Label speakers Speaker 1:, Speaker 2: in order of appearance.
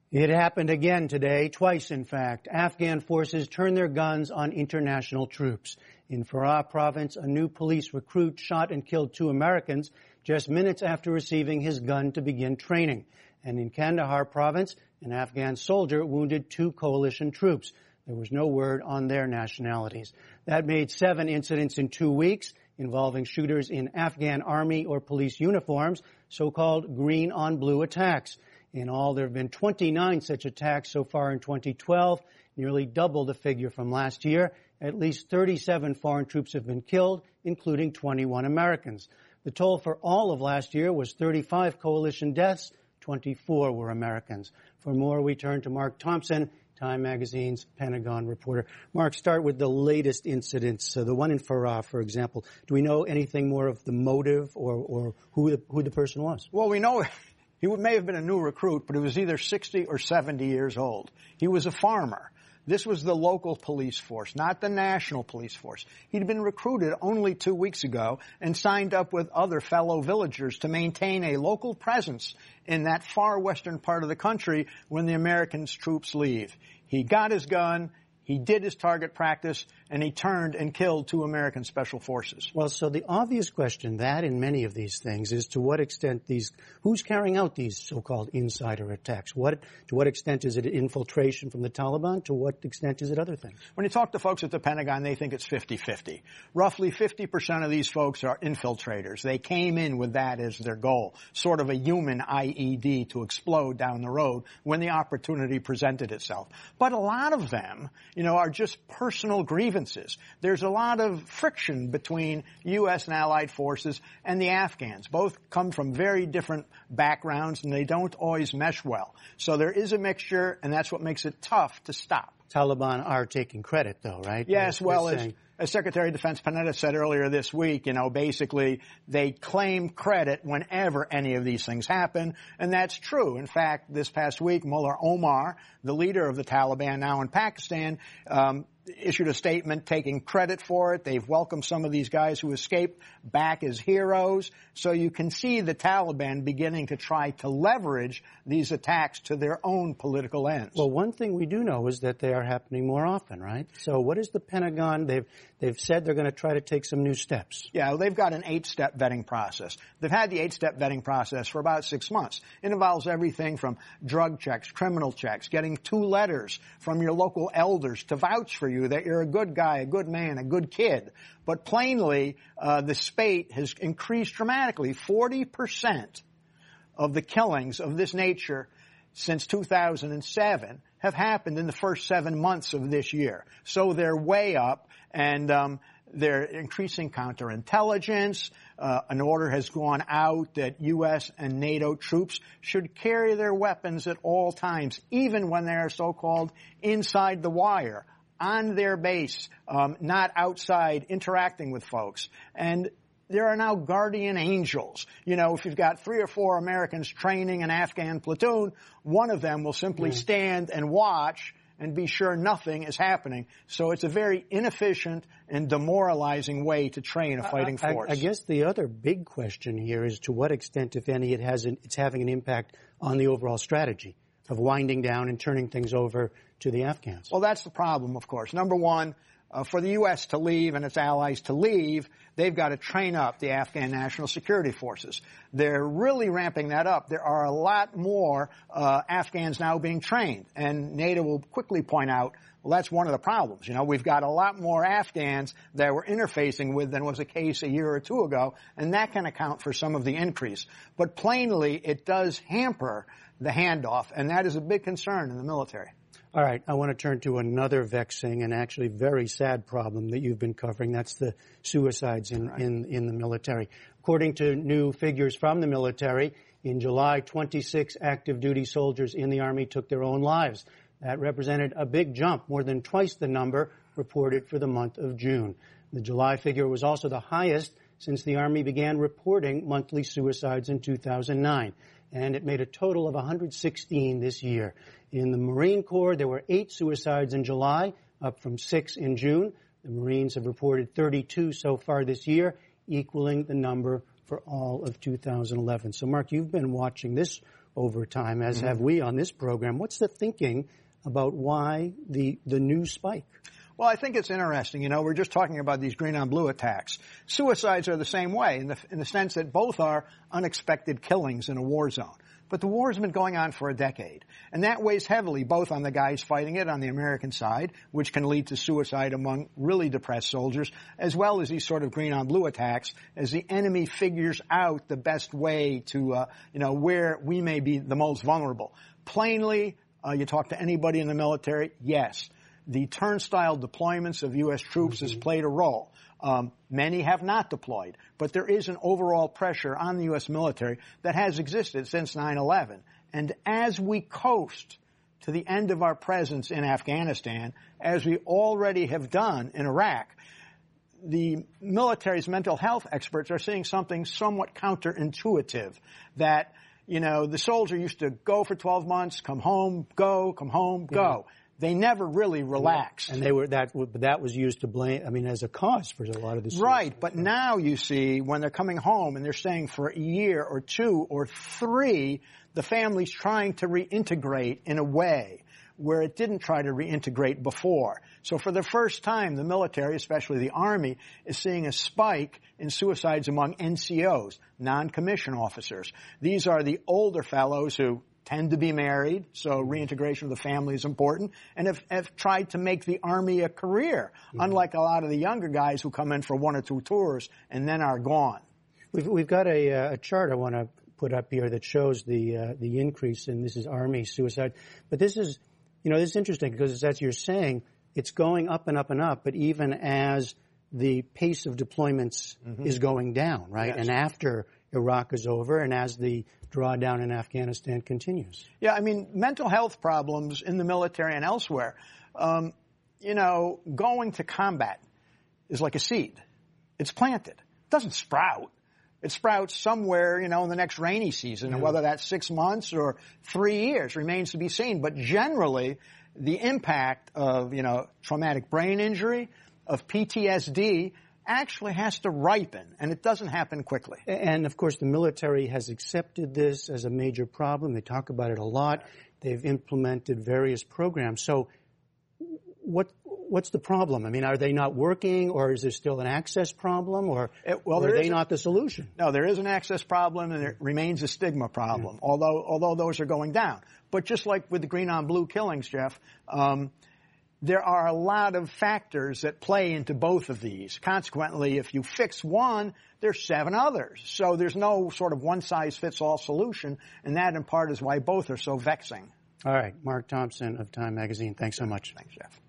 Speaker 1: It happened again today, twice in fact. Afghan forces turned their guns on international troops. In Farah province, a new police recruit shot and killed 2 Americans just minutes after receiving his gun to begin training. And in Kandahar province, an Afghan soldier wounded 2 coalition troops. There was no word on their nationalities. That made 7 incidents in 2 weeks involving shooters in Afghan army or police uniforms, so-called green on blue attacks. In all, there have been 29 such attacks so far in 2012, nearly double the figure from last year. At least 37 foreign troops have been killed, including 21 Americans. The toll for all of last year was 35 coalition deaths, 24 were Americans. For more, we turn to Mark Thompson, Time Magazine's Pentagon reporter. Mark, start with the latest incidents, the one in Farah, for example. Do we know anything more of the motive or who the person was?
Speaker 2: Well, we know he may have been a new recruit, but he was either 60 or 70 years old. He was a farmer. This was the local police force, not the national police force. He'd been recruited only 2 weeks ago and signed up with other fellow villagers to maintain a local presence in that far western part of the country when the American troops leave. He got his gun, he did his target practice, and he turned and killed 2 American special forces.
Speaker 1: Well, so the obvious question, that in many of these things, is to what extent who's carrying out these so-called insider attacks? To what extent is it infiltration from the Taliban? To what extent is it other things?
Speaker 2: When you talk to folks at the Pentagon, they think it's 50-50. Roughly 50% of these folks are infiltrators. They came in with that as their goal, sort of a human IED to explode down the road when the opportunity presented itself. But a lot of them, are just personal grievances. There's a lot of friction between U.S. and allied forces and the Afghans. Both come from very different backgrounds, and they don't always mesh well. So there is a mixture, and that's what makes it tough to stop.
Speaker 1: Taliban are taking credit, though, right?
Speaker 2: Yes, well, as Secretary of Defense Panetta said earlier this week, basically they claim credit whenever any of these things happen, and that's true. In fact, this past week, Mullah Omar, the leader of the Taliban now in Pakistan, issued a statement taking credit for it. They've welcomed some of these guys who escaped back as heroes. So you can see the Taliban beginning to try to leverage these attacks to their own political ends.
Speaker 1: Well, one thing we do know is that they are happening more often, right? So what is the Pentagon? They've said they're going to try to take some new steps.
Speaker 2: Yeah, they've got an 8-step vetting process. They've had the 8-step vetting process for about 6 months. It involves everything from drug checks, criminal checks, getting 2 letters from your local elders to vouch for you that you're a good guy, a good man, a good kid. But plainly, the spate has increased dramatically. 40% of the killings of this nature since 2007 have happened in the first 7 months of this year. So they're way up, and they're increasing counterintelligence. An order has gone out that U.S. and NATO troops should carry their weapons at all times, even when they are so-called inside the wire, on their base, not outside interacting with folks. And there are now guardian angels. If you've got 3 or 4 Americans training an Afghan platoon, one of them will simply stand and watch and be sure nothing is happening. So it's a very inefficient and demoralizing way to train a fighting force.
Speaker 1: I guess the other big question here is to what extent, if any, it's having an impact on the overall strategy of winding down and turning things over to the Afghans.
Speaker 2: Well, that's the problem, of course. Number one, for the U.S. to leave and its allies to leave, they've got to train up the Afghan National Security Forces. They're really ramping that up. There are a lot more Afghans now being trained, and NATO will quickly point out, well, that's one of the problems. We've got a lot more Afghans that we're interfacing with than was the case a year or 2 ago, and that can account for some of the increase. But plainly, it does hamper the handoff, and that is a big concern in the military.
Speaker 1: All right, I want to turn to another vexing and actually very sad problem that you've been covering. That's the suicides in the military. According to new figures from the military, in July, 26 active duty soldiers in the Army took their own lives. That represented a big jump, more than twice the number reported for the month of June. The July figure was also the highest since the Army began reporting monthly suicides in 2009. And it made a total of 116 this year. In the Marine Corps, there were 8 suicides in July, up from 6 in June. The Marines have reported 32 so far this year, equaling the number for all of 2011. So, Mark, you've been watching this over time, as have we on this program. What's the thinking about why the new spike?
Speaker 2: Well, I think it's interesting. You know, we're just talking about these green on blue attacks. Suicides are the same way in the sense that both are unexpected killings in a war zone. But the war has been going on for a decade. And that weighs heavily both on the guys fighting it on the American side, which can lead to suicide among really depressed soldiers, as well as these sort of green on blue attacks as the enemy figures out the best way to, where we may be the most vulnerable. Plainly, you talk to anybody in the military, yes. The turnstile deployments of U.S. troops has played a role. Many have not deployed, but there is an overall pressure on the U.S. military that has existed since 9/11. And as we coast to the end of our presence in Afghanistan, as we already have done in Iraq, the military's mental health experts are seeing something somewhat counterintuitive, that, the soldier used to go for 12 months, come home, go, come home, go. They never really relaxed.
Speaker 1: And that was used to blame, as a cause for a lot of this.
Speaker 2: Right, but now you see when they're coming home and they're staying for a year or 2 or 3, the family's trying to reintegrate in a way where it didn't try to reintegrate before. So for the first time, the military, especially the Army, is seeing a spike in suicides among NCOs, non-commissioned officers. These are the older fellows who tend to be married, so reintegration of the family is important, and have tried to make the Army a career, unlike a lot of the younger guys who come in for 1 or 2 tours and then are gone.
Speaker 1: We've got a chart I want to put up here that shows the increase in, this is Army suicide. But this is, this is interesting because, as you're saying, it's going up and up and up, but even as the pace of deployments is going down, right? Yes. And after Iraq is over and as the drawdown in Afghanistan continues.
Speaker 2: Yeah, mental health problems in the military and elsewhere, going to combat is like a seed. It's planted. It doesn't sprout. It sprouts somewhere, in the next rainy season, and whether that's 6 months or 3 years remains to be seen. But generally, the impact of, traumatic brain injury, of PTSD, actually has to ripen, and it doesn't happen quickly.
Speaker 1: And, of course, the military has accepted this as a major problem. They talk about it a lot. They've implemented various programs. So what's the problem? Are they not working, or is there still an access problem, or are they not the solution?
Speaker 2: No, there is an access problem, and it remains a stigma problem, although those are going down. But just like with the green on blue killings, Jeff, there are a lot of factors that play into both of these. Consequently, if you fix one, there's 7 others. So there's no sort of one-size-fits-all solution, and that in part is why both are so vexing.
Speaker 1: All right. Mark Thompson of Time Magazine, thanks so much.
Speaker 2: Thanks, Jeff.